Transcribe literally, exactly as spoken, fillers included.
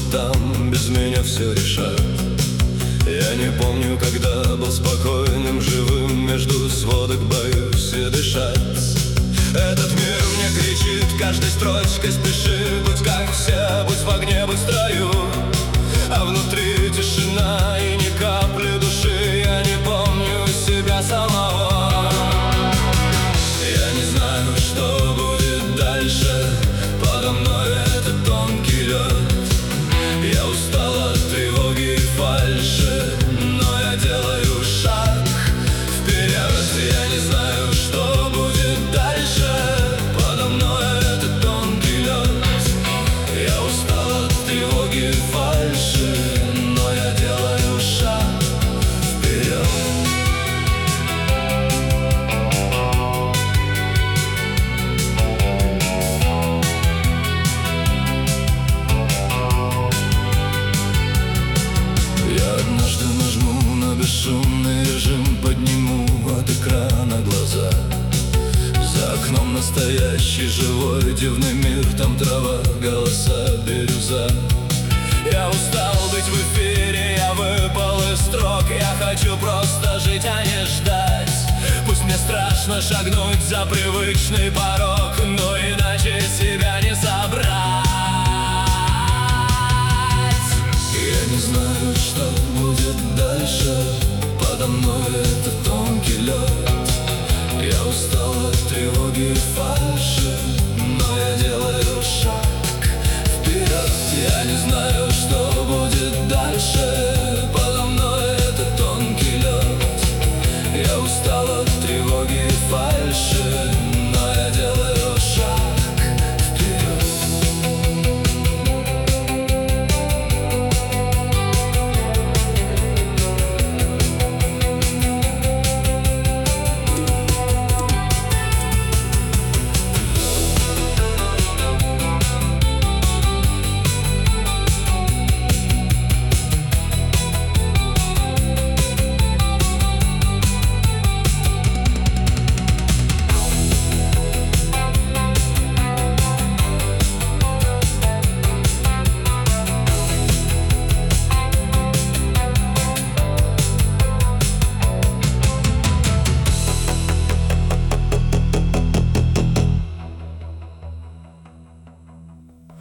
там без меня все решают. Я не помню, когда был спокойным, живым, между сводок боюсь и дышать. Этот мир мне кричит каждой строчкой: спеши, будь как все, будь в огне, будь в строю. А внутри тишина и ни капли души, я не помню себя самого. Я не знаю, что будет дальше, подо мной этот тонкий лед. Я устал от тревоги и фальши, но я делаю шаг вперед. Я не знаю, что будет дальше, подо мной этот тонкий лед. Я устал от тревоги и фальши, но я делаю шаг вперед. Я однажды нажму на бесшумный режим, подниму от экрана глаза. За окном настоящий живой дивный мир, там трава, голоса, бирюза. Я устал быть в эфире, я выпал из строк. Я хочу просто жить, а не ждать. Пусть мне страшно шагнуть за привычный порог, но иначе себя не собрать. Я не знаю, что будет дальше, подо мной этот тонкий лед. Я устал от тревоги и фальши, но я делаю шаг вперед. Я не знаю, что будет дальше,